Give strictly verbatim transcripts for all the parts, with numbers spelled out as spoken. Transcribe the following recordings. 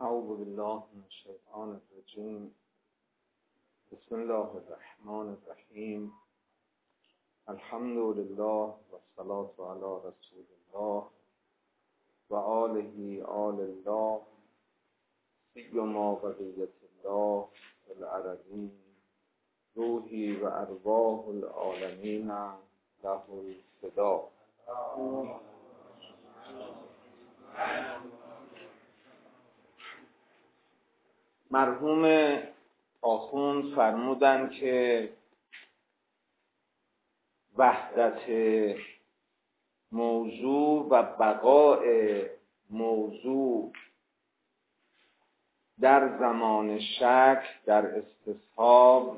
اعوذ بالله من الشیطان الرجیم. بسم الله الرحمن الرحیم. الحمد لله و الصلاة علی رسول الله و آله آل الله سیما بقیت الله العربی روحی و ارواح العالمین له الفدا. مرحوم آخوند فرمودن که وحدت موضوع و بقاء موضوع در زمان شک در استصحاب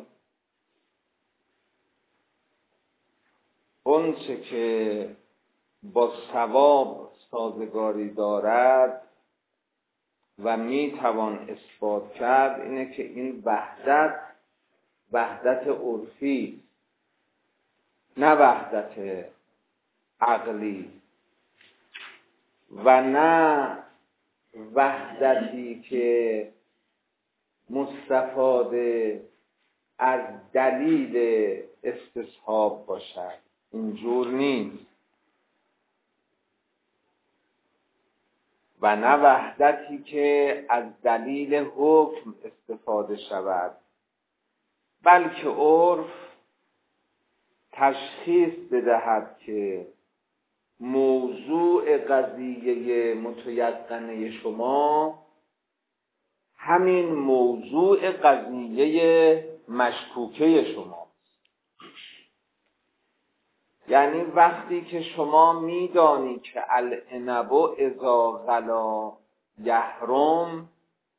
اونچه که با ثواب سازگاری دارد و می توان اثبات کرد اینه که این وحدت وحدت عرفی نه وحدت عقلی و نه وحدتی که مستفاده از دلیل استصحاب باشد. اینجور نیست. و نه وحدتی که از دلیل حکم استفاده شود، بلکه عرف تشخیص بدهد که موضوع قضیه متیقنه شما همین موضوع قضیه مشکوکه شما. یعنی وقتی که شما میدانی که العنب اذا غلا یحرم،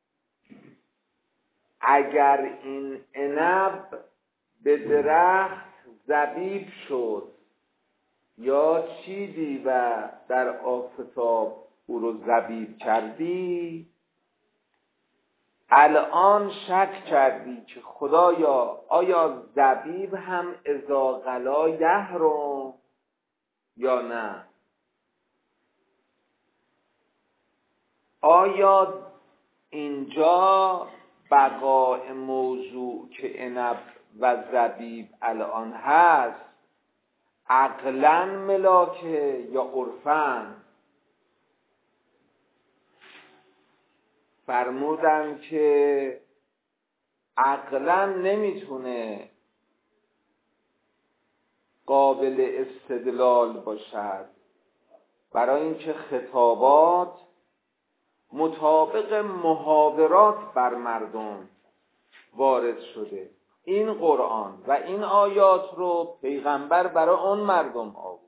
اگر این عنب به درخت زبیب شد یا چیدی و در آفتاب او رو زبیب کردی، الان شک کردی که خدایا آیا زبیب هم اذا غلا یحرم یا نه؟ آیا اینجا بقاء موضوع که عنب و زبیب الان هست عقلاً ملاکه یا عرفاً؟ فرمودن که عقلاً نمیتونه قابل استدلال باشد، برای اینکه خطابات مطابق محاورات بر مردم وارد شده. این قرآن و این آیات رو پیغمبر برای اون مردم آورد.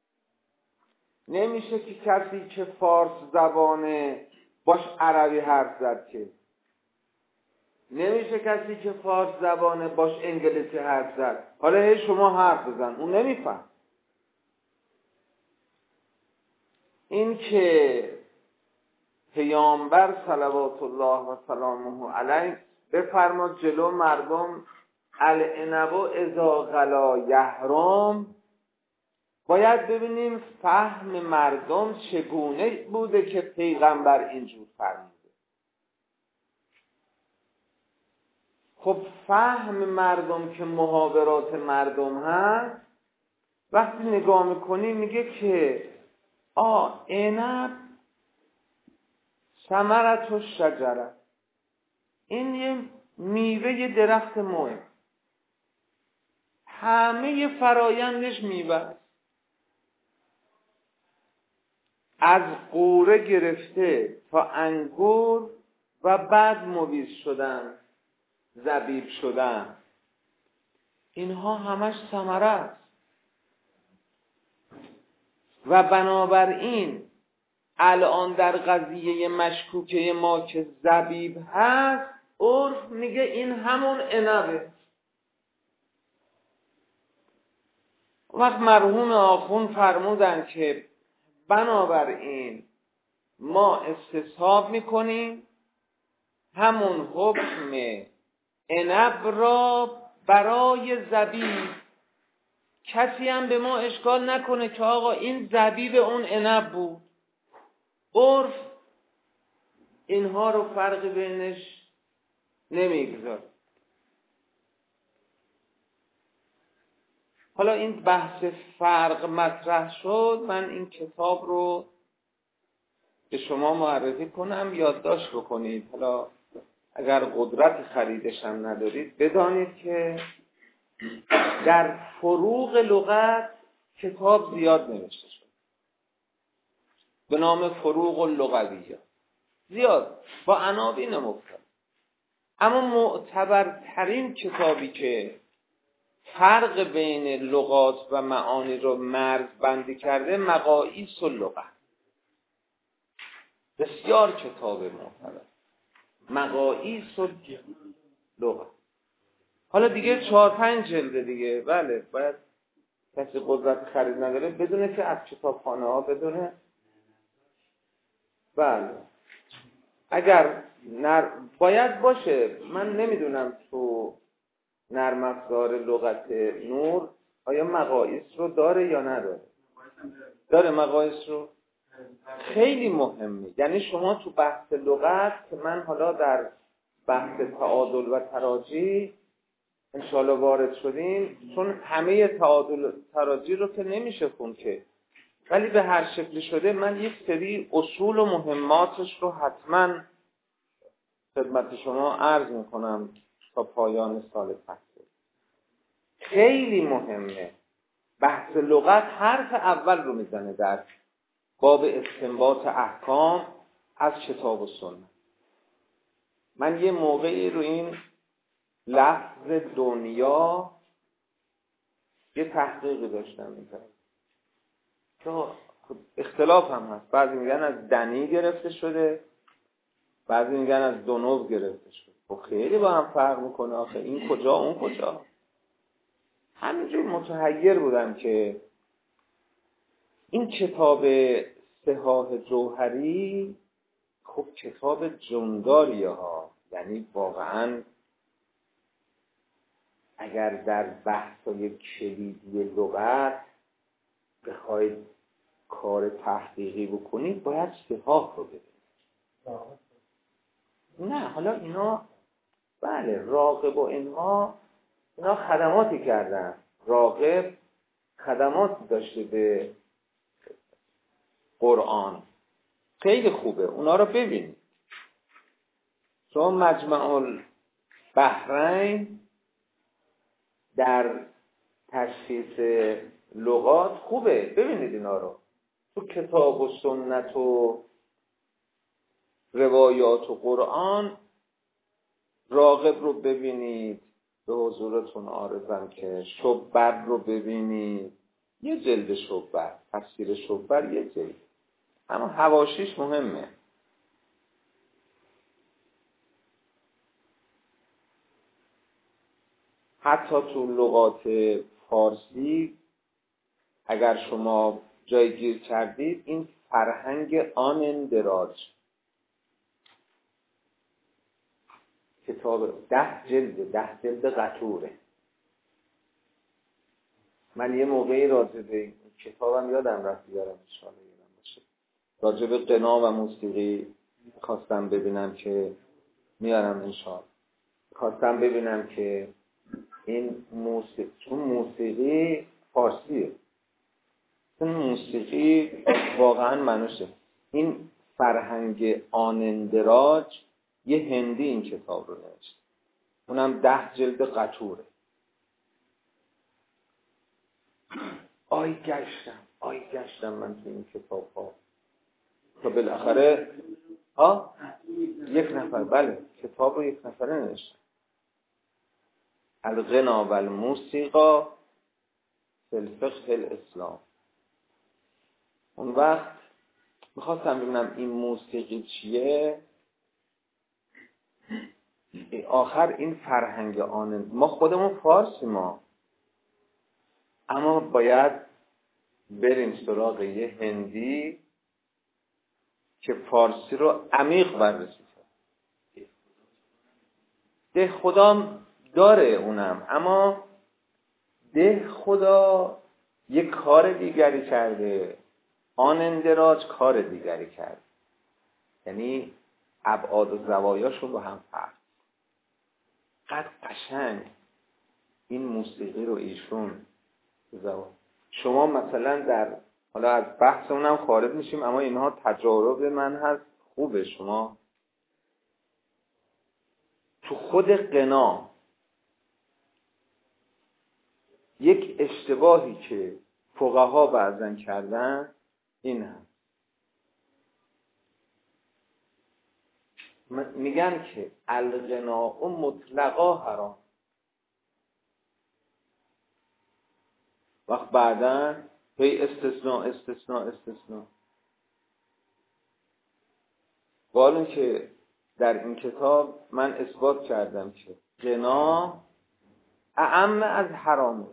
نمیشه که کسی که فارس زبانه باش عربی حرف زد، که نمیشه کسی که فارس زبانه باش انگلیسی حرف زد. حالا هی شما حرف بزن، اون نمیفهم. این که پیامبر صلوات الله و سلامه علیه بفرماد جلو مردم العنب اذا غلا یحرم، باید ببینیم فهم مردم چگونه بوده که پیغمبر اینجور فرموده. خب فهم مردم که محاورات مردم هست، وقتی نگاه میکنی میگه که آ عنب ثمرة الشجره، این یه میوه درخت مهم، همه فرایندش میوه، از قوره گرفته تا انگور و بعد مویز شدن، زبیب شدن، اینها همش ثمره است. و بنابراین الان در قضیه مشکوکه ما که زبیب هست، عرف میگه این همون عنبه. وقت مرحوم آخوند فرمودن که بنابراین ما استصحاب میکنیم همون حکم عنب را برای زبیب. کسی هم به ما اشکال نکنه که آقا این زبیب اون عنب بود. عرف اینها رو فرق بینش نمیگذاره. حالا این بحث فرق مطرح شد، من این کتاب رو به شما معرفی کنم، یادداشت بکنید. حالا اگر قدرت خریدش هم ندارید بدانید که در فروغ لغت کتاب زیاد نوشته شد به نام فروغ اللغویه، زیاد با عناوین مختلف. اما معتبرترین کتابی که فرق بین لغات و معانی رو مرز بندی کرده مقاییس اللغت، بسیار کتاب معتبر، مقاییس اللغت. حالا دیگه چهار پنج جلده دیگه، بله باید کسی قدرت خرید نداره بدونه که از کتابخانه ها بدونه. بله اگر نر... باید باشه. من نمیدونم تو نرم افزار لغت نور آیا مقاییس رو داره یا نداره. داره مقاییس رو، خیلی مهمه. یعنی شما تو بحث لغت که من حالا در بحث تعادل و تراجی انشاءالله وارد شدیم، چون همه تعادل تراجی رو که نمیشه خون که، ولی به هر شکلی شده من یک سری اصول و مهماتش رو حتما خدمت شما عرض میکنم تا پایان سال فصل. خیلی مهمه. بحث لغت حرف اول رو میزنه در باب استنباط احکام از کتاب و سنت. من یه موقعی رو این لفظ دنیا یه تحقیقی داشتم میکردم که اختلاف هم هست. بعضی میگن از دنی گرفته شده، بعضی میگن از دونوب گرفته شده. خب خیلی با هم فرق میکنه آخه، این کجا اون کجا. همینجور متحیر بودم که این کتاب صحاح جوهری خب کتاب جنداریه ها، یعنی واقعا اگر در بحثای کلیدی لغت بخواید کار تحقیقی بکنید باید صحاح رو ببینید. نه حالا اینا بله راغب و اینها اینا خدماتی کردن، راغب خدماتی داشته به قرآن، خیلی خوبه اونا رو ببینید. شما مجمع البحرین در تشخیص لغات خوبه، ببینید اینا رو. تو کتاب و سنت و روایات و قرآن راغب رو ببینید، به حضورتون عارضم که شبر رو ببینید، یه جلد شبر، تفسیر شبر یه جلد، اما حواشیش مهمه. حتی تو لغات فارسی اگر شما جای گیر کردید، این فرهنگ آن اندراج کتاب ده جلد ده جلد قطوره. من یه موقعی راجع به کتابم یادم رفت یادم انشاءالله یادم باشه، راجع به غنا و موسیقی خواستم ببینم که میارم انشاءالله، خواستم ببینم که این موسیقی، چون موسیقی فارسیه، چون موسیقی واقعا منوشه. این فرهنگ آن اندراج یه هندی این کتاب رو نوشت، اونم ده جلد قطوره. آی گشتم آی گشتم من تو این کتاب ها تا بالاخره ها یک نفر، بله کتاب رو یک نفره نوشتن، الغنا و الموسیقا فی الفقه الاسلام. اون وقت میخواستم ببینم این موسیقی چیه، آخر این فرهنگ آن، ما خودمون فارسی ما، اما باید بریم سراغ یه هندی که فارسی رو عمیق بررسی کنه. ده خدام داره اونم، اما ده خدا یه کار دیگری کرده، آن اندراج کار دیگری کرده. یعنی ابعاد و زوایاشون رو هم فرق. قد قشنگ این موسیقی رو ایشون زوایای. شما مثلا در، حالا از بحث اونم خارج میشیم، اما اینها تجارب من هست، خوبه. شما تو خود غنا یک اشتباهی که فقها بعضن کردن این هم میگن که الغناء مطلقا حرام. وقت بعداً هی استثناء استثناء استثناء. قالون که در این کتاب من اثبات کردم که غنا اعم از حرام.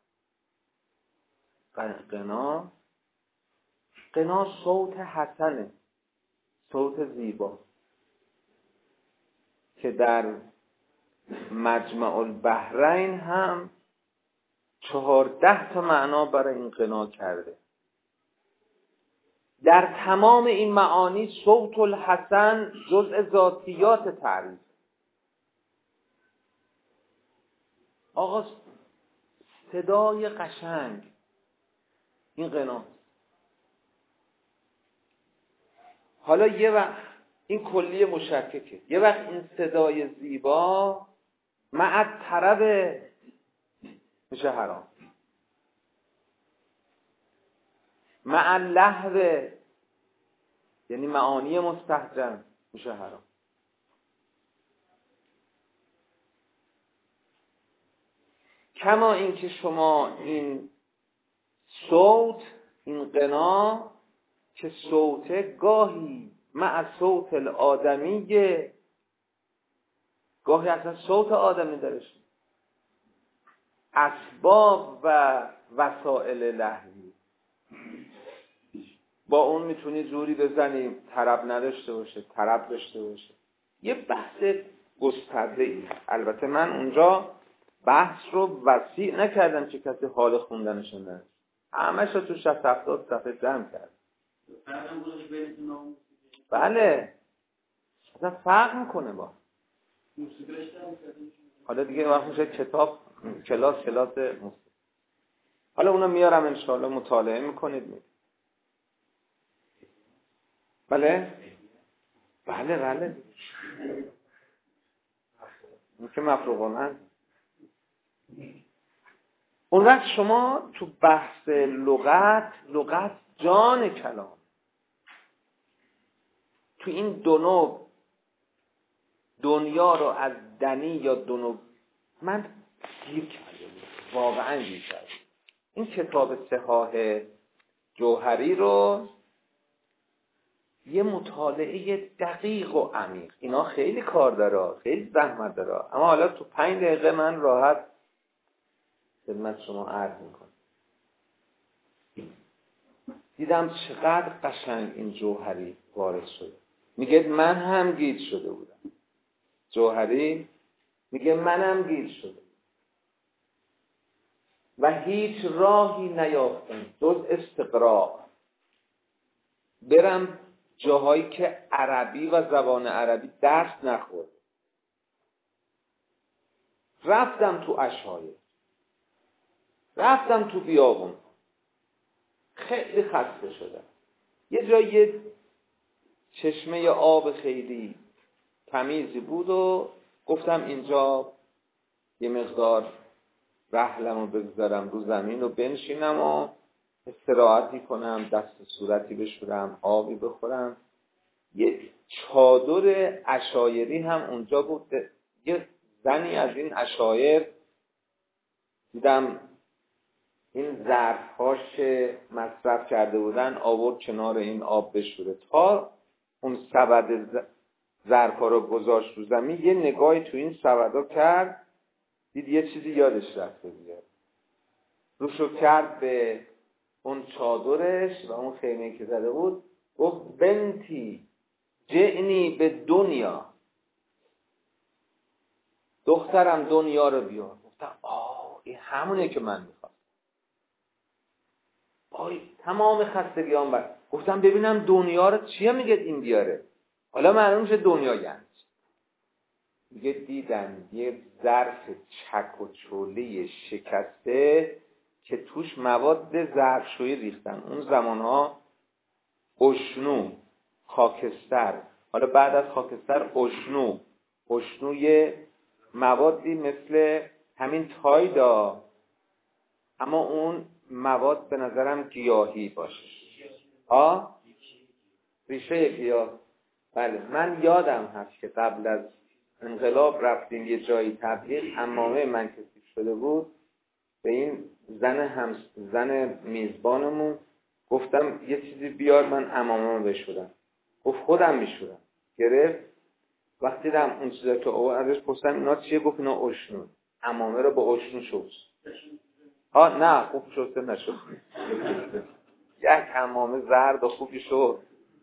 غنا غنا صوت حسنه، صوت زیبا که در مجمع البحرین هم چهارده تا معنا برای این غنا کرده. در تمام این معانی صوت الحسن جزء ذاتیات تعریف. آقا صدای قشنگ این غنا. حالا یه وقت این کلیه مشککه، یه وقت این صدای زیبا مع طرب میشه حرام، مع لهو یعنی معانی مستهجن میشه حرام. کما اینکه شما این صوت، این غنا که صوت گاهی مع صوت الآدمیه، گاهی اصلا صوت آدمی درش، اسباب و وسائل لهوی با اون میتونی زوری بزنی طرب نداشته باشه، طرب داشته باشه. یه بحث گسترده‌ای. البته من اونجا بحث رو وسیع نکردم که کسی حال خوندنش نداره، همش رو تو شصت هفتاد صفحه جمع کرد. بله اصلا فرق میکنه با حالا دیگه وقت میشه کتاب کلاس کلاس موسیقی. حالا اونا میارم انشاءالله مطالعه میکنید می. بله بله بله این که مفروغانه. اون وقت شما تو بحث لغت، لغت جان کلام، تو این دو نوع دنیا رو از دنی یا دو نوع من گیر کردم، واقعا گیر کردم. این کتاب صحاح جوهری رو یه مطالعه دقیق و عمیق، اینا خیلی کار داره، خیلی زحمت داره، اما حالا تو پنج دقیقه من راحت خدمت شما عرض میکنم. دیدم چقدر قشنگ این جوهری وارد شده. میگه من هم گیج شده بودم. جوهری میگه منم گیج شده و هیچ راهی نیافتم جز استقراء، برم جاهایی که عربی و زبان عربی درس نخورد. رفتم تو اشایر، رفتم تو بیابون، خیلی خسته شدم. یه جایی چشمه آب خیلی تمیزی بود و گفتم اینجا یه مقدار رحلمو بگذارم رو زمین و بنشینم و استراحتی کنم، دست صورتی بشورم، آبی بخورم. یه چادر عشایری هم اونجا بود. یه زنی از این عشایر دیدم این ظرف‌هاش مصرف کرده بودن آورد کنار این آب بشوره. تا اون سبد ظرف‌ها رو گذاشت رو زمین، یه نگاهی تو این سبدها کرد، دید یه چیزی یادش رفته بیاد، روشو کرد به اون چادرش و اون خیمه‌ای که زده بود، گفت بنتی جئنی به دنیا، دخترم دنیا رو بیار. گفتم آه این همونه که من میخوام. آی تمام خستگیام بر. گفتم ببینم دنیا رو چیه میگه این بیاره. حالا معلوم میشه دنیا یعنی دیگه دیدن یه ظرف چک و چوله شکسته که توش مواد ظرفشویی ریختن. اون زمانها اشنو، خاکستر، حالا بعد از خاکستر اشنو، اشنوی موادی مثل همین تایدا، اما اون مواد به نظرم گیاهی باشه. آه؟ ریشه گیاه. بله، من یادم هست که قبل از انقلاب رفتیم یه جایی تبلیغ، عمامه من کسیف شده بود، به این زن هم زن میزبانمون گفتم یه چیزی بیار من عمامه بشورم. گفت خودم میشورم. گرفت، وقتی دیدم اون چیزا که او ازش پرسیدم اینا چیه، گفت اینا اشنو، عمامه رو با اشنو شست. ها نه خوب شسته نشد. یک عمامه زرد و خوبی شد.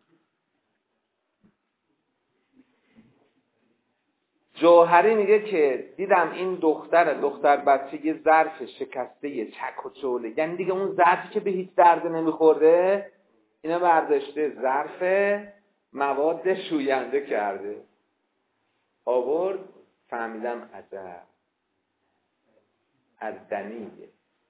جوهری میگه که دیدم این دختر دختر بچه یه ظرف شکسته یه چک و چوله، یعنی دیگه اون ظرفی که به هیچ درد نمیخورده اینا برداشته ظرف مواد شوینده کرده آورد. فهمیدم عجب از دنیه.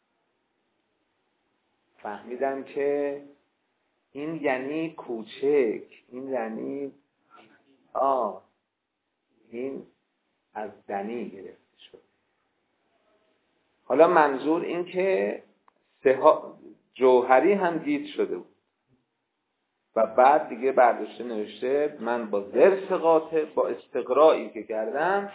فهمیدم که این یعنی کوچک، این یعنی آه این از دنی گرفته شد. حالا منظور این که سها... جوهری هم دید شده بود و بعد دیگه برداشته نوشته من با ذرف قاطع با استقرایی که کردم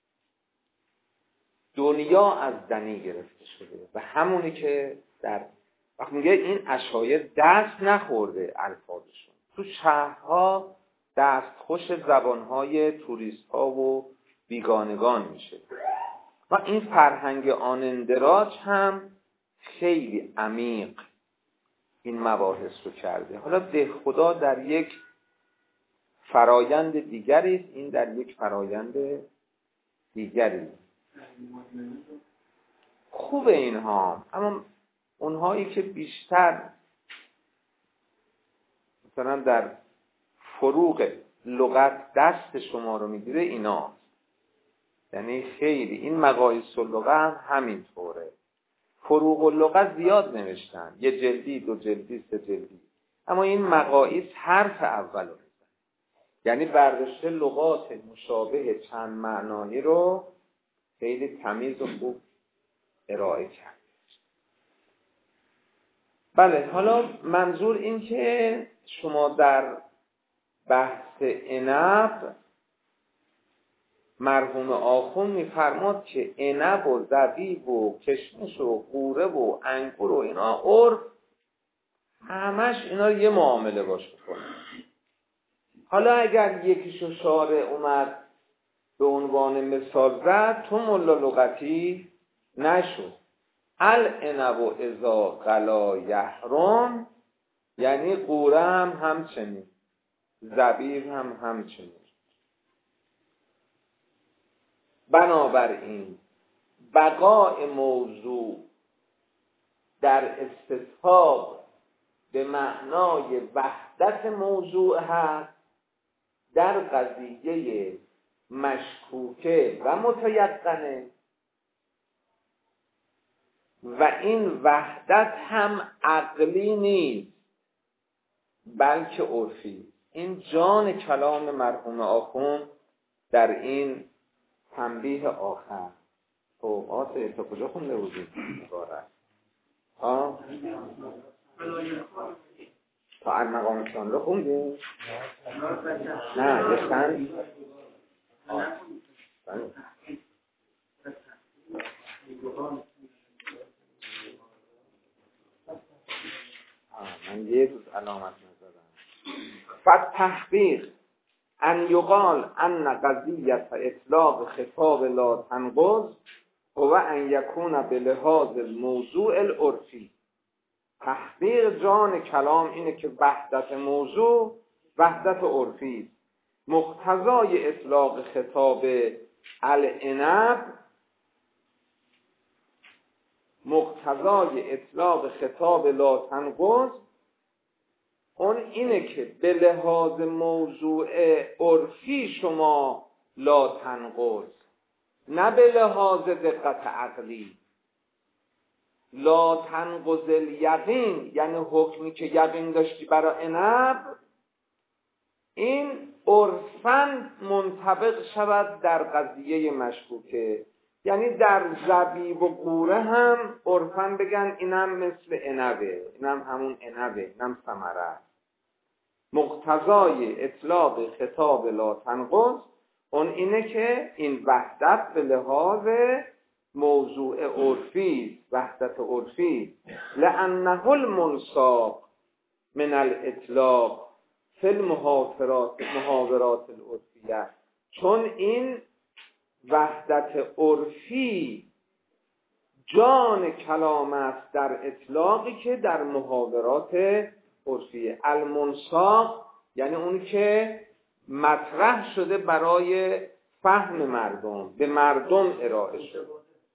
دنیا از دنی گرفته شده و همونی که در وقتی میگه این اشایر دست نخورده الفاظشون تو شهرها دستخوش زبانهای توریست ها و بیگانگان میشه و این فرهنگ آن اندراج هم خیلی عمیق این مباحث رو کرده. حالا دهخدا در یک فرایند دیگری است، این در یک فرایند دیگری. خوبه اینها، اما اونهایی که بیشتر مثلا در فروغ لغت دست شما رو میگیره اینا، یعنی خیلی این مقایس اللغه هم همینطوره. فروغ اللغه زیاد نوشتن، یه جلدی، دو جلدی، سه جلدی، اما این مقایس حرف اول رو میزن، یعنی برداشته لغات مشابه چند معنایی رو خیلی تمیز و خوب ارائه کرد. بله، حالا منظور این که شما در بحث عنب مرحوم آخوند میفرماد که عنب و زبیب و کشمش و قوره و انگور و اینا عرف همش اینا یه معامله باشه کنه. حالا اگر یکیشو شارع اومد به عنوان مثال زد تو ملا لغتی نشو. العنب و اذا غلا یحرم، یعنی قوره هم همچنین، زبیب هم همچنین. بنابراین بقای موضوع در استصحاب به معنای وحدت موضوع هست در قضیه مشکوکه و متیقنه و این وحدت هم عقلی نیست بلکه عرفی. این جان کلام مرحوم آخوند در این تنبیه آخر. خب آسه تا کجا خونده بودیم؟ مبارک ها؟ تا المقام شاملو خوندیم؟ نه یه چند من یه روز علامت نزدم. فتحقیق ان یقال ان قضیت اطلاق خطاب لا تنقض و ان یکون به لحاظ الموضوع العرفی. تحقیق جان کلام اینه که وحدت موضوع وحدت عرفی. مقتضای اطلاق خطاب العنب مقتضای اطلاق خطاب لا تنقض اون اینه که به لحاظ موضوع عرفی شما لا تنقض، نه به لحاظ دقت عقلی. لا تنقض الیقین یعنی حکمی که یقین داشتی برای عنب، این عرفاً منطبق شود در قضیه مشکوکه. یعنی در زبیب و قوره هم عرفاً بگن اینم مثل عنبه، اینم همون عنبه، اینم ثمره. مقتضای اطلاق خطاب لا تنقض اون اینه که این وحدت به لحاظ موضوع عرفی، وحدت عرفی، لأنه المنساق من الاطلاق فی المحاورات محاورات العرفیه، چون این وحدت عرفی جان کلام است در اطلاقی که در محاورات عرفیه. المنساق یعنی اون که مطرح شده برای فهم مردم، به مردم ارائه شده.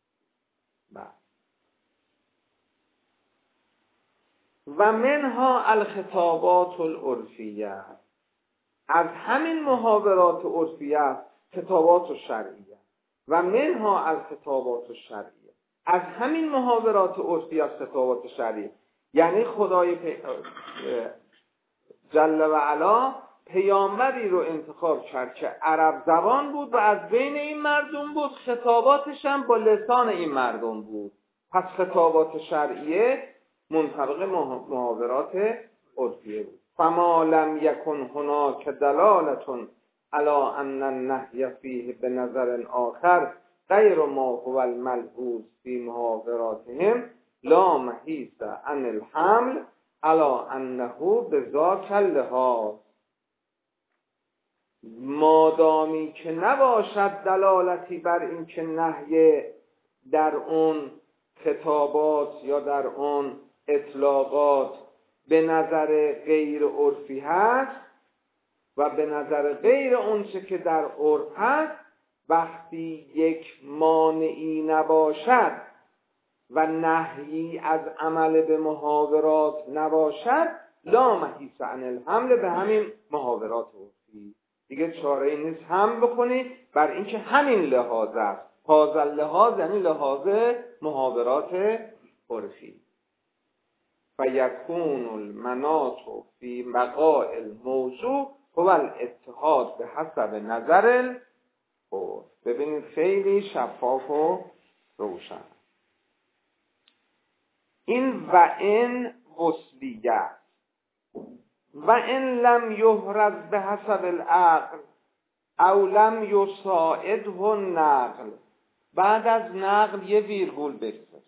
و منها الخطابات العرفیه، از همین محاورات عرفیه خطابات شرعیه. و منها الخطابات الشرعیه، از همین محاورات عرفیه خطابات شرعیه. یعنی خدای جل و علا پیامبری رو انتخاب کرد که عرب زبان بود و از بین این مردم بود، خطاباتش هم با لسان این مردم بود. پس خطابات شرعیه منطبق محاورات عرفیه بود. فما لم یکن هناک دلالة علی ان النهی فیه بنظر آخر غیر ما هو الملحوظ فی محاوراتهم لا محیص عن الحمل علی انه بذاک اللحاظ. مادامی که نباشد دلالتی بر این که نهی در اون خطابات یا در اون اطلاقات به نظر غیر عرفی هست و به نظر غیر اونچه که در عرف هست، وقتی یک مانعی نباشد و نهی از عمل به محاورات نباشد، لا محیص عن الحمل، به همین محاورات عرفی دیگه چاره ای نیست حمل بکنید بر اینکه همین لحاظ است. هذا اللحاظ یعنی لحاظ محاورات عرفی. فیکون المناط فی بقاء الموضوع هو الاتحاد به حسب نظر العرف. ببینید خیلی شفاف و روشن. این و این وصلیه و این لم یحرز به حسب العقل او لم یساعده النقل. بعد از نقل یه ویرگول بگذار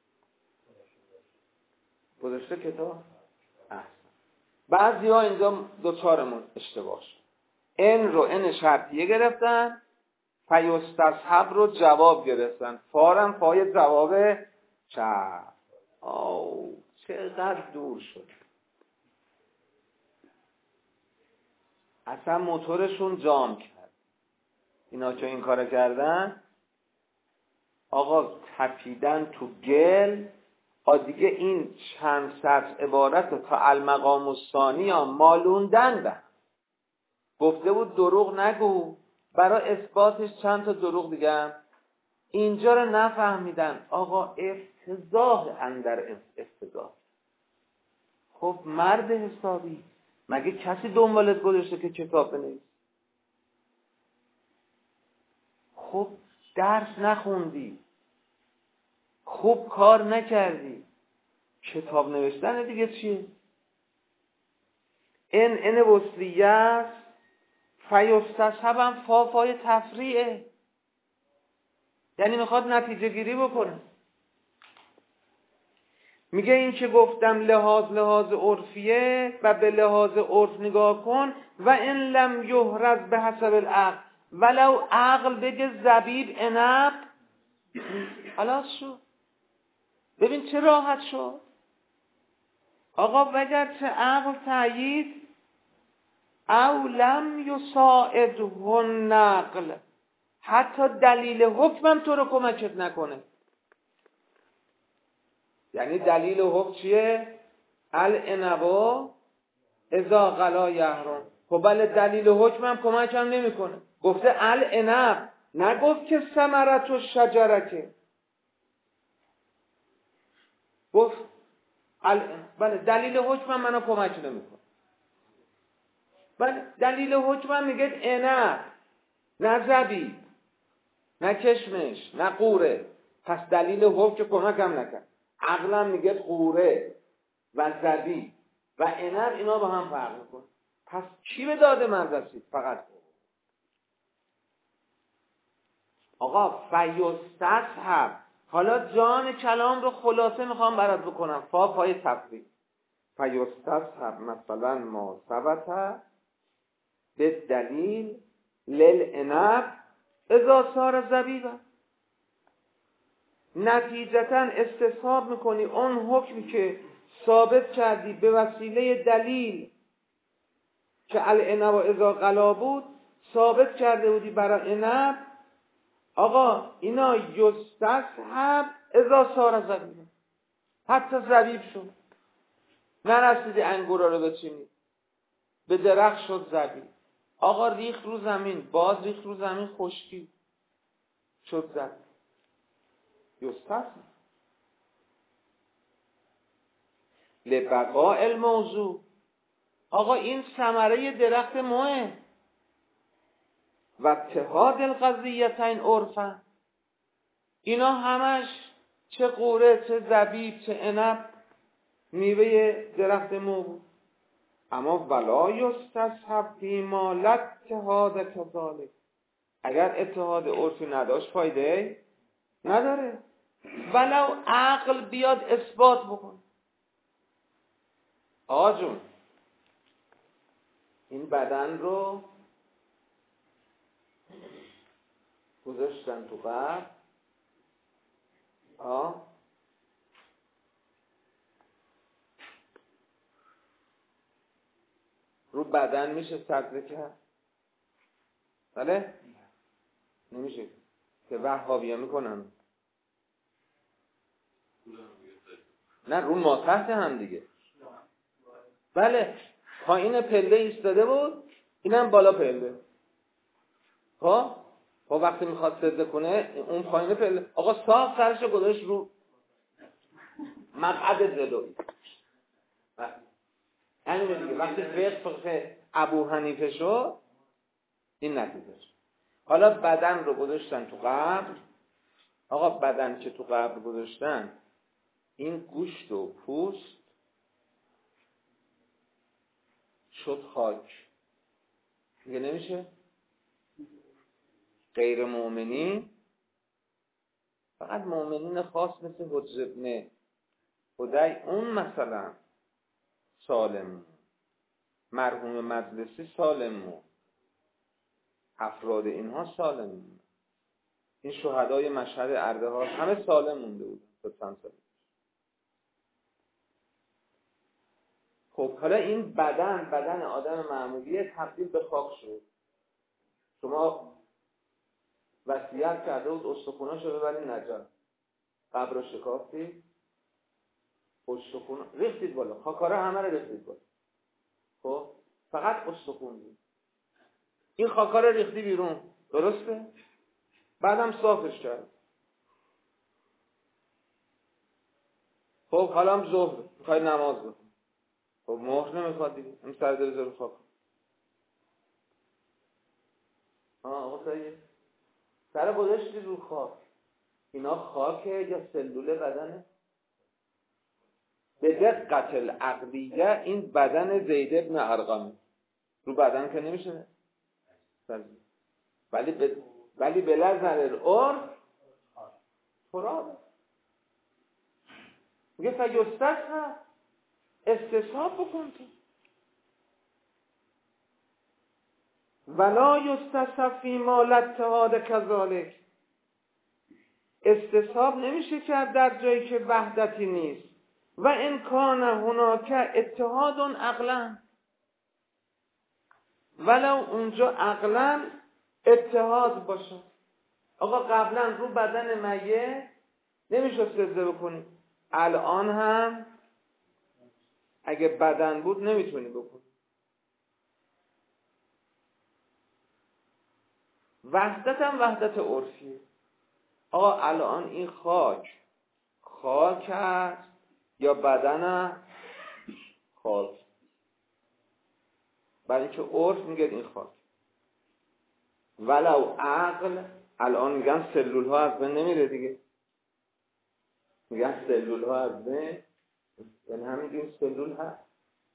گذاشته کتاب احسن. بعضی ها اینجا دوچارمون اشتباه شد. این رو این شرطیه گرفتن، فیستصحب رو جواب گرفتن، فارم فای جواب چه آو چقدر دور شد. اصلا موتورشون جام کرد. اینا چون این کار کردن آقا تپیدن تو گل. آ دیگه این چند سطر عبارت تا المقام الثانی ها مالوندن به گفته بود دروغ نگو، برای اثباتش چند تا دروغ دیگه اینجا رو نفهمیدن. آقا افتضاح اندر افتضاح. خب مرد حسابی مگه کسی دنبالت گذاشته که کتاب بنویس؟ خب درس نخوندی، خوب کار نکردی، کتاب نوشتن دیگه چیه؟ این این وصلیه است. فیستصحب هم فا فای تفریعه، یعنی میخواد نتیجه گیری بکنه. میگه این که گفتم لحاظ لحاظ عرفیه و به لحاظ عرف نگاه کن. و این لم یحرز به حسب العقل، ولو عقل بگه زبیب عنب خلاص شد. ببین چه راحت شد. آقا وگر چه عقل تأیید او لم یساعده النقل، حتی دلیل حکمم تو رو کمکت نکنه. یعنی دلیل حکم چیه؟ العنب اذا غلا یحرم. خب بله دلیل حکم هم کمک هم نمی کنه. گفته العنب، نگفت که ثمرت و شجرکه. گفت العنب. بله دلیل حکم هم منو کمک نمی کنه. بله دلیل حکم هم میگه عنب، نه زبیب، نه کشمش، نه قوره. پس دلیل حکم کمک هم نکرد. عقلم میگه قوره و زبیب و عنب اینا با هم فرق میکنه. پس کی به داده من رسید؟ فقط آقا فیستصحب. حالا جان کلام رو خلاصه میخوام برات بکنم. فا پای تفریق. فیستصحب مثلا ما ثبت به دلیل للعنب اذا صار زبیبا. نتیجتا استصحاب میکنی اون حکمی که ثابت کردی به وسیله دلیل که العنب و اذا غلا بود، ثابت کرده بودی برای عنب. آقا اینا یستصحب اذا صار زبیبا، حتی زبیب شد. نرسیدی انگورا رو بچینی، به درخت شد زبیب. آقا ریخت رو زمین، باز ریخت رو زمین، خشکی شد زبیب. یستصحب لبقاء الموضوع. آقا این ثمره درخت موه و اتحاد القضیتین عرفا. اینا همش چه قوره چه زبیب چه عنب میوه درخت مو بود. اما ولا یستصحب فیما لا اتحاد کذالک. اگر اتحاد عرفی نداشت فایده نداره، ولو عقل بیاد اثبات بکن. آقا جون این بدن رو گذاشتن تو قبر، آه رو بدن میشه صدقه کرد؟ بله؟ نمیشه که وهابی‌ها میکنن. نه رو ما تحت هم دیگه. بله پایین پله ایستاده بود، اینم بالا پله. خب خب وقتی میخواد سجده کنه اون پایین پله، آقا صاف سرشو گذاشت رو مقعد جلویی. همین دیگه. وقتی فقه فقه ابو حنیفه شد این نتیجه شد. حالا بدن رو گذاشتن تو قبر. آقا بدن که تو قبر گذاشتن، این گوشت و پوست شد خاک. دیگه نمیشه. غیر مؤمنین، فقط مؤمنین خاص مثل حجر ابن خدای اون مثلا سالم، مرحوم مجلسی سالم، افراد اینها سالم، این شهدای مشهد اردهار همه سالم مونده بود تا چند سال. خب حالا این بدن بدن آدم معمولی تبدیل به خاک شد. شما وصیت کرده بود استخوناشو ببرید نجار، قبر رو شکافتید، استخون ریختید بالا، خاکاره همه رو ریختید بالا. خب فقط استخون بود. این خاکاره ریختی بیرون، درسته؟ بعدم صافش کرد. خب حالا هم ظهر میخوای نماز بخون. خب مهر نمیخواد دیگه، این سر دل بذار خاک. آه آقا سایه سر گذاشتی رو خاک. اینا خاکه یا سلول بدنه؟ به دقت العقلیه این بدن زید ابن ارقم رو بدن که نمیشه، ولی به ولی به نظر العرف تراب. میگه فیستصحب، استصحاب بکن تو. ولا یستصحب فیما لا اتحاد کذالک. استصحاب نمیشه کرد در جایی که وحدتی نیست. و ان کان هناک اتحاد عقلا، ولو اونجا عقلا اتحاد باشه. آقا قبلا رو بدن میت نمیشه سجده بکنی، الان هم اگه بدن بود نمیتونی بکنی. وحدت هم وحدت عرفی. آقا الان این خاک خاک است یا بدن است؟ خاک. برای اینکه عرف میگه این خاک. ولو عقل الان میگن سلول ها از بین نمیره دیگه، میگن سلول ها از بین، یعنی همین سلول هست.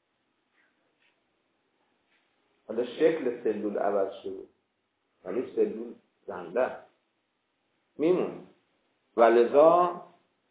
حالا شکل سلول عوض شده ولی سلول زنده میمونه. ولذا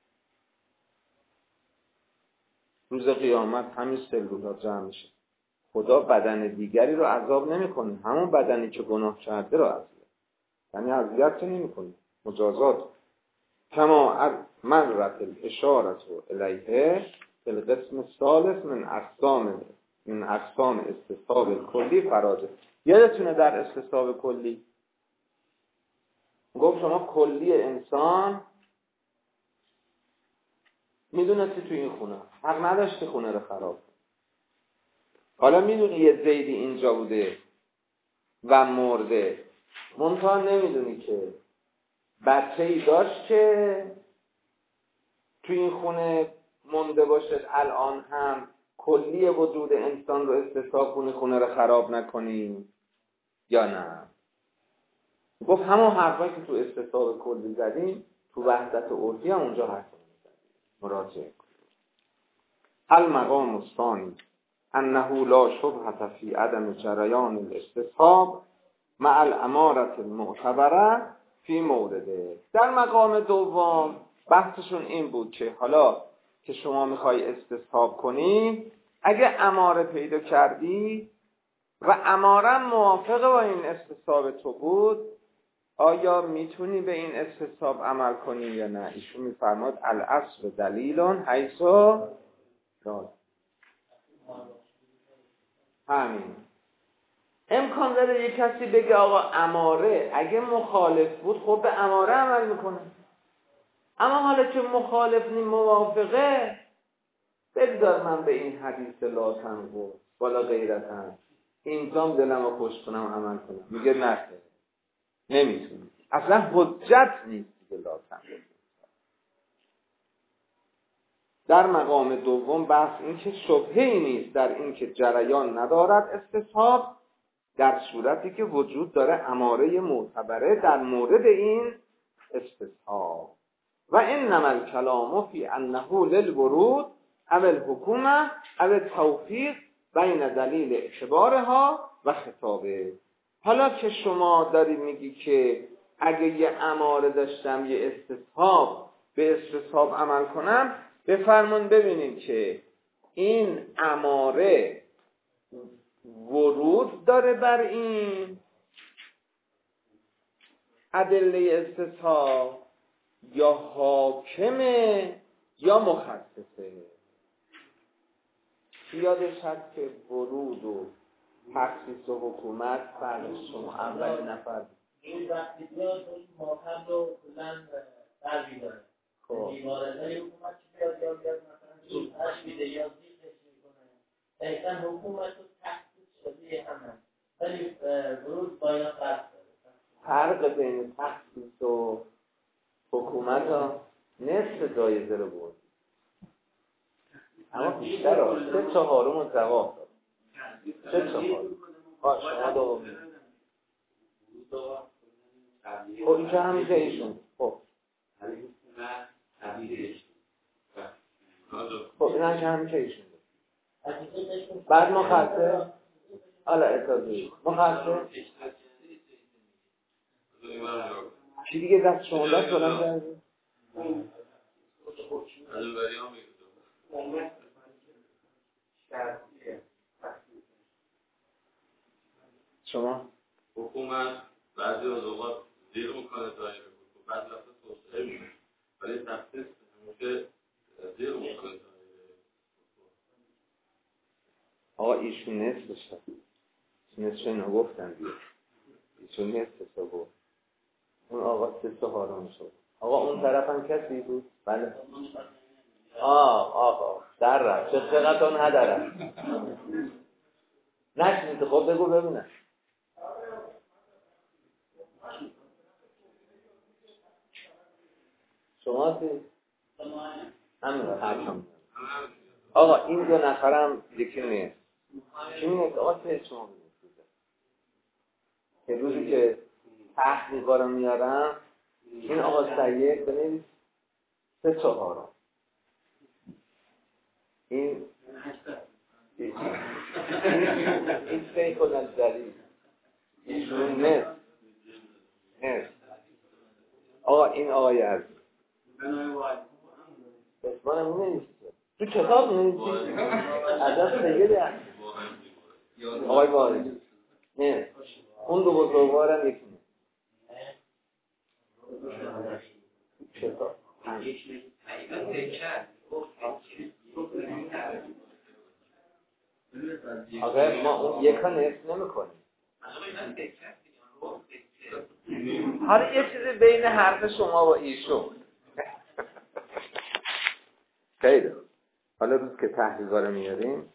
روز قیامت همین سلول ها جمع میشه. خدا بدن دیگری رو عذاب نمیکنه، همون بدنی که گناه کرده رو عذاب، یعنی اذیت نمیکنه، مجازات. کما مرت الاشارة الیه فی القسم الثالث من اقسام من اقسام استصحاب کلی فراده. یادتونه در استصحاب کلی گفت شما کلی انسان میدونستی تو این خونه حق نداشتی خونه رو خراب. حالا میدونی یه زیدی اینجا بوده و مرده، منتها نمیدونی که بچه‌ای داشت که تو این خونه مونده باشه، الان هم کلی وجود انسان رو استصحاب کنی خونه رو خراب نکنی یا نه. گفت همون حرفایی که تو استصحاب کلی زدیم تو وحدت عرفی هم اونجا حرف زدیم. مراجعه کن. المقام الثانی انه لا شبهة فی عدم جریان الاستصحاب مع الامارة المعتبره فی مورده. در مقام دوم بحثشون این بود که حالا که شما میخوای استصحاب کنی، اگه اماره پیدا کردی و اماره موافق با این استصحاب تو بود، آیا میتونی به این استصحاب عمل کنی یا نه؟ ایشون میفرماد الاصل دلیلون حیث داد. همین امکان داره یک کسی بگه آقا اماره اگه مخالف بود خب به اماره عمل میکنه، اما حالا که مخالف نی موافقه، بگذار من به این حدیث لا تنقو بالا غیرتن اینجام دلم رو خوش کنم عمل کنم. میگه نه نمیتونی، اصلا حجت نیست دیگه لا تنقو. در مقام دوم بحث این که شبهه‌ای نیست در این که جریان ندارد استصحاب، در صورتی که وجود داره اماره معتبره در مورد این استصحاب. و انما الکلام فی انه للورود او الحکومه او التوفیق بین دلیل اعتبارها و خطابه. حالا که شما داری میگی که اگه یه اماره داشتم یه استصحاب به استصحاب عمل کنم، بفرمون ببینید که این اماره ورود داره بر این ادله استصحاب یا حاکمه یا مخصصه. یادش هست که ورود و تخصیص و حکومت فرش شما اول نفر این وقتی بیاد ماکم رو کلن دربی داره دیوارنهای حکومت که بیاد یا بیاد مثلا هشت میده یا زیدش میکنه دقیقا حکومت رو تخصیص شده همه، ولی ورود باید فرق داره. فرق بین تخصیص و حکومت ها نصف جایزه رو بود، اما بیشتر ها سه چهارم رو جواب داد. سه چهارم آه شما دو خب این که همیشه ایشون خب خب این هم که همیشه ایشون بعد مخصص حالا اتازه مخصص چی دیگه دست شما دست بلند کرده؟ شما؟ حکومت بعضی از اوقات دیر میکنه دایره بود بعد لحظه توسعه میشه ولی تخصیص همیشه دیر میکنه دایره. آقا ایشون نصفش هست نصفش اینا گفتن دیگه ایشون نصفش رو گفت اون آقا سه چهارم شد. آقا اون طرف هم کسی بود؟ بله آه آقا در رفت چه چقدر اون هدره نشنید. خب بگو ببینم شما همین هرچم آقا این دو نفرم یکی نیست چی می نیست؟ آقا چه شما بزنید که روزی که تحقیقا رو میارم این آقا سید بنویس سه چهارم این این سه کدن دلیل ایشون نیست نیست آقا این آقای از اسمانم نمیسته تو کتاب نمیسته عدد سید هست آقای وارد نه اون دو بزرگوارم یکی نیست کتاب آقا ما اون یکا نفت نمی کنیم حالا یه چیزی بین حرف شما و ایشون خیلی حالا روز که تحقیقا رو میاریم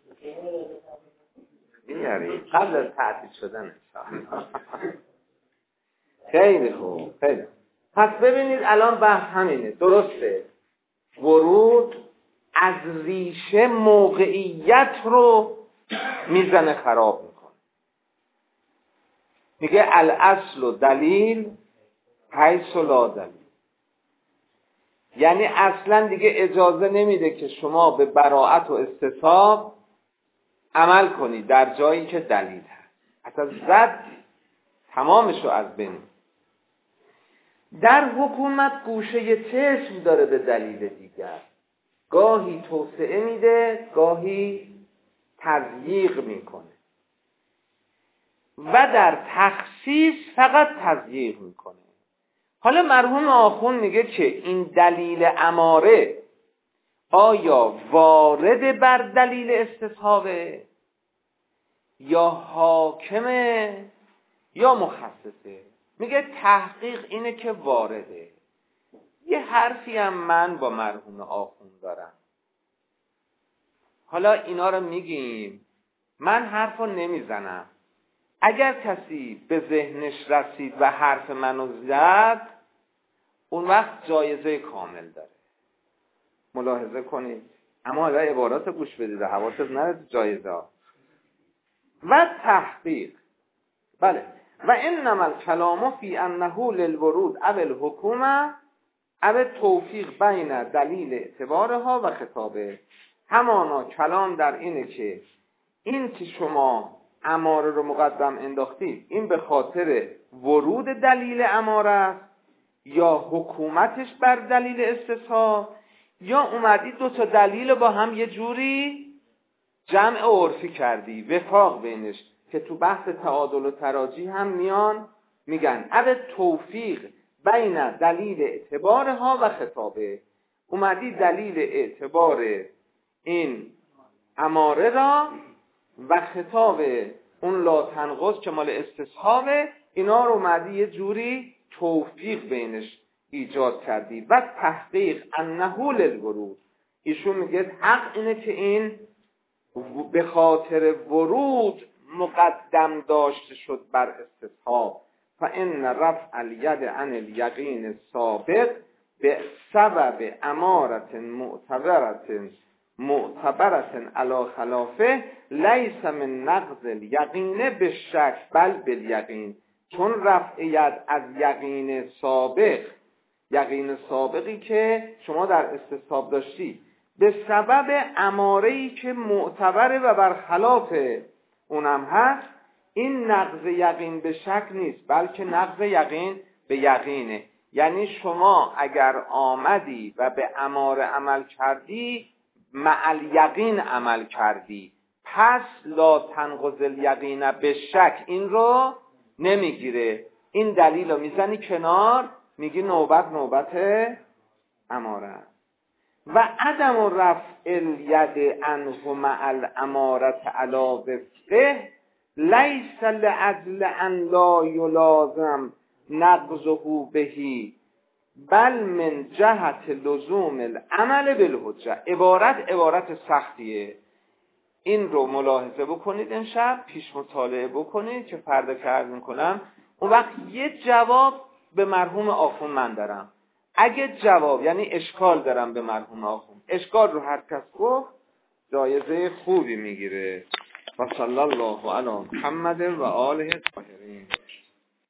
میاریم قبل از تعطیل شدن خیلی خوب خیلی پس ببینید الان بحث همینه درسته ورود از ریشه موقعیت رو میزنه خراب میکنه میگه الاصل و دلیل حیث لا دلیل یعنی اصلا دیگه اجازه نمیده که شما به براءت و استصحاب عمل کنید در جایی که دلیل هست اصلا زد تمامشو از بین در حکومت گوشه چشم داره به دلیل دیگر گاهی توسعه میده گاهی تضییق میکنه و در تخصیص فقط تضییق میکنه حالا مرحوم آخوند میگه که این دلیل اماره آیا وارد بر دلیل استصحابه یا حاکمه یا مخصصه میگه تحقیق اینه که وارده یه حرفی هم من با مرحوم آخوند دارم حالا اینا رو میگیم من حرف رو نمیزنم اگر کسی به ذهنش رسید و حرف منو زد اون وقت جایزه کامل داره ملاحظه کنید اما حالا عبارات گوش بدید حواست نره تو جایزه ها و تحقیق بله و انما الکلام فی انه للورود او الحکومه او توفیق بین دلیل اعتبارها و خطابه همانا کلام در اینه که این که شما اماره رو مقدم انداختید این به خاطر ورود دلیل اماره است یا حکومتش بر دلیل استصحاب یا اومدی دو تا دلیل با هم یه جوری جمع عرفی کردی وفاق بینش که تو بحث تعادل و تراجی هم میان میگن او توفیق بین دلیل اعتبارها و خطابه اومدی دلیل اعتبار این اماره را و خطاب اون لا تنقض که مال استصحابه اینا رو اومدی یه جوری توفیق بینش ایجاد کردی و تحقیق انه للورود ایشون میگه حق اینه که این به خاطر ورود مقدم داشته شد بر استصحاب فان رفع الید عن الیقین سابق به سبب امارت معتبرت معتبرت علی خلافه لیس من نقض الیقین به شک بل بالیقین چون رفع ید از یقین سابق یقین سابقی که شما در استصحاب داشتی به سبب اماره‌ای که معتبره و برخلاف اونم هست این نقض یقین به شک نیست بلکه نقض یقین به یقینه یعنی شما اگر آمدی و به اماره عمل کردی مع الیقین عمل کردی پس لا تنقض الیقین به شک این رو نمیگیره این دلیل رو میزنی کنار میگی نوبت نوبت اماره و عدم رفع الید عنه مع الامارت علی وفقه لیس لعدل ان لا یلازم نقضه بهی بل من جهت لزوم العمل بالحجه عبارت عبارت سختیه این رو ملاحظه بکنید امشب پیش مطالعه بکنید که فردا که عرض میکنم اون وقت یه جواب به مرحوم آخوند من دارم اگه جواب یعنی اشکال دارم به مرحوم آخوند، اشکال رو هر کس گفت جایزه خوبی میگیره. و صلی الله علی محمد و آله الطاهرین.